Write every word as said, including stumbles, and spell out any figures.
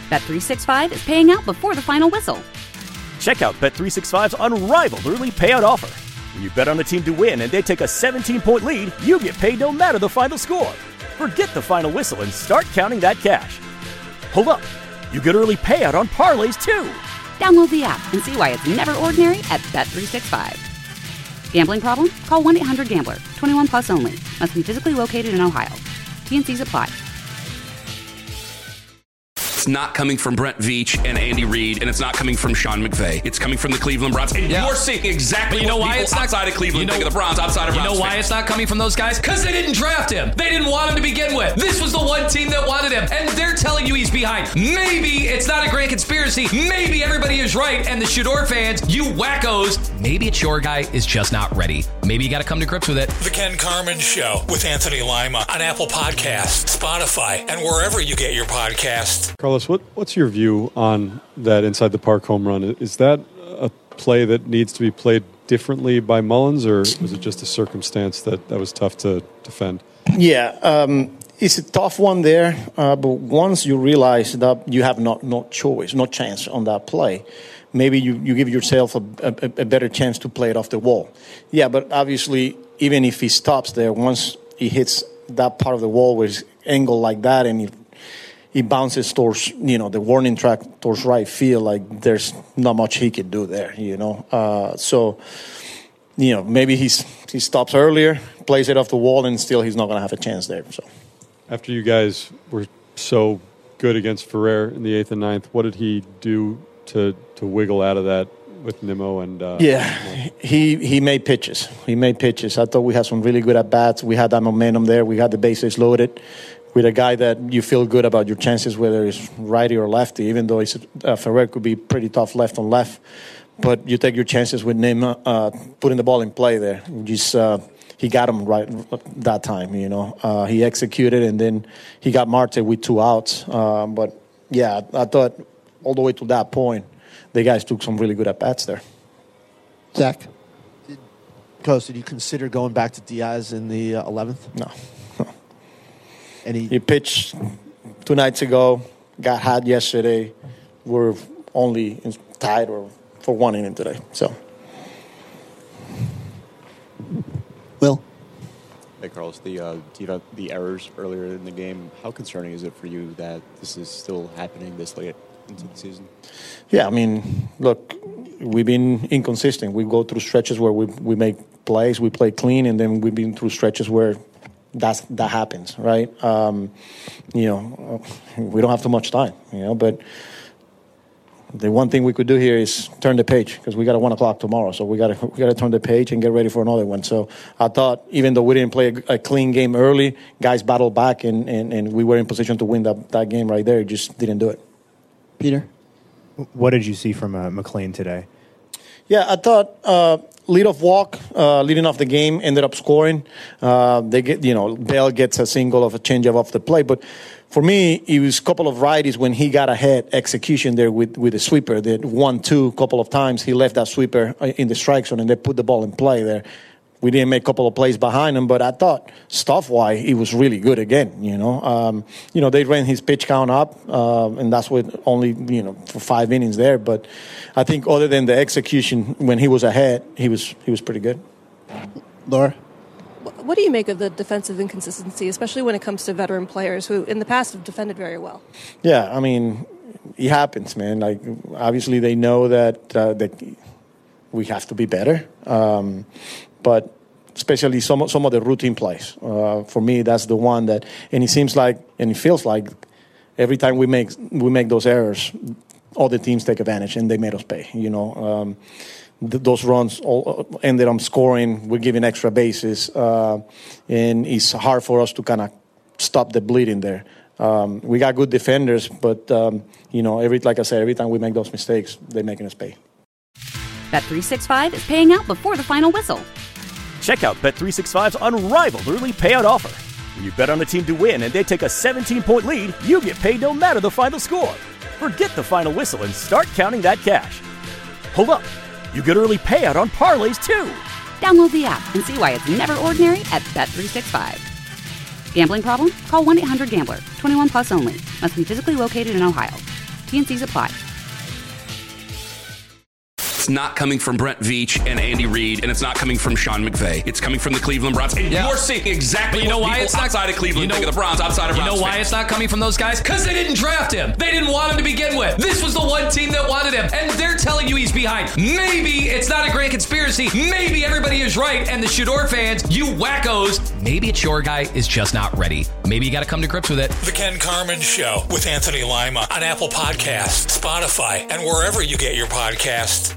Bet three sixty-five is paying out before the final whistle. Check out Bet three sixty-five's unrivaled early payout offer. When you bet on a team to win and they take a seventeen-point lead, you get paid no matter the final score. Forget the final whistle and start counting that cash. Hold up. You get early payout on parlays, too. Download the app and see why it's never ordinary at Bet three sixty-five. Gambling problem? Call one eight hundred gambler. twenty-one plus only. Must be physically located in Ohio. T and C's apply. It's not coming from Brent Veach and Andy Reid, and it's not coming from Sean McVay. It's coming from the Cleveland Browns. And yeah. you're seeing exactly you know what why people it's not, outside of Cleveland you know, think of the Browns, outside of You Browns know why fans. it's not coming from those guys? Because they didn't draft him. They didn't want him to begin with. This was the one team that wanted him, and they're telling you he's behind. Maybe it's not a grand conspiracy. Maybe everybody is right, and the Shador fans, you wackos, maybe it's your guy is just not ready. Maybe you got to come to grips with it. The Ken Carman Show with Anthony Lima on Apple Podcasts, Spotify, and wherever you get your podcasts. Carlos, what, what's your view on that inside the park home run? Is that a play that needs to be played differently by Mullins, or was it just a circumstance that, that was tough to defend? Yeah, um, it's a tough one there, uh, but once you realize that you have not no choice, no chance on that play, maybe you, you give yourself a, a, a better chance to play it off the wall. Yeah, but obviously, even if he stops there, once he hits that part of the wall where it's angled like that and he, he bounces towards, you know, the warning track towards right field, like there's not much he could do there, you know. Uh, so, you know, maybe he's, he stops earlier, plays it off the wall, and still he's not going to have a chance there. So, after you guys were so good against Ferrer in the eighth and ninth, what did he do to to wiggle out of that with Nimmo and uh, yeah, he he made pitches. He made pitches. I thought we had some really good at bats. We had that momentum there. We had the bases loaded with a guy that you feel good about your chances, whether it's righty or lefty. Even though it's, uh, Ferrer could be pretty tough left on left, but you take your chances with Nimmo uh, putting the ball in play there. Just uh, he got him right that time. You know, uh, he executed, and then he got Marte with two outs. Uh, but yeah, I thought all the way to that point, the guys took some really good at-bats there. Zach? Did, Coach, did you consider going back to Diaz in the uh, eleventh? No. no. Any? He pitched two nights ago, got hot yesterday. We're only tied or for one inning today. So, Will? Hey, Carlos, the, uh, you know, the errors earlier in the game, how concerning is it for you that this is still happening this late into the season? Yeah, I mean, look, we've been inconsistent. We go through stretches where we we make plays, we play clean, and then we've been through stretches where that's that happens, right? Um, you know, we don't have too much time, you know, but the one thing we could do here is turn the page because we got a one o'clock tomorrow, so we got to we got to turn the page and get ready for another one. So I thought, even though we didn't play a, a clean game early, guys battled back, and, and, and we were in position to win that, that game right there. Just didn't do it. Peter? What did you see from uh, McLean today? Yeah, I thought uh, leadoff walk, uh, leading off the game, ended up scoring. Uh, they get, you know, Bell gets a single of a changeup off the plate, but for me, it was a couple of righties when he got ahead execution there with with the sweeper. That one two couple of times he left that sweeper in the strike zone and they put the ball in play there. We didn't make a couple of plays behind him, but I thought stuff-wise, he was really good again, you know. Um, you know, they ran his pitch count up, uh, and that's what only, you know, for five innings there. But I think other than the execution, when he was ahead, he was he was pretty good. Laura? What do you make of the defensive inconsistency, especially when it comes to veteran players who, in the past, have defended very well? Yeah, I mean, it happens, man. Like, obviously, they know that, uh, that we have to be better. Um But especially some some of the routine plays, uh, for me, that's the one that. And it seems like, and it feels like, every time we make we make those errors, all the teams take advantage, and they made us pay. You know, um, th- those runs all ended up scoring. We're giving extra bases, uh, and it's hard for us to kind of stop the bleeding there. Um, we got good defenders, but um, you know, every like I said, every time we make those mistakes, they're making us pay. Bet three sixty-five is paying out before the final whistle. Check out Bet three sixty-five's unrivaled early payout offer. When you bet on a team to win and they take a seventeen-point lead, you get paid no matter the final score. Forget the final whistle and start counting that cash. Hold up. You get early payout on parlays, too. Download the app and see why it's never ordinary at Bet three sixty-five. Gambling problem? Call one eight hundred gambler. twenty-one plus only. Must be physically located in Ohio. T N Cs apply. It's not coming from Brent Veach and Andy Reid, and it's not coming from Sean McVay. It's coming from the Cleveland Browns. And yeah. you're seeing exactly you know what why people it's not, outside of Cleveland you know, think of the Browns, outside of You Browns know why fans. it's not coming from those guys? Because they didn't draft him. They didn't want him to begin with. This was the one team that wanted him, and they're telling you he's behind. Maybe it's not a grand conspiracy. Maybe everybody is right, and the Shador fans, you wackos, maybe it's your guy is just not ready. Maybe you got to come to grips with it. The Ken Carman Show with Anthony Lima on Apple Podcasts, Spotify, and wherever you get your podcasts.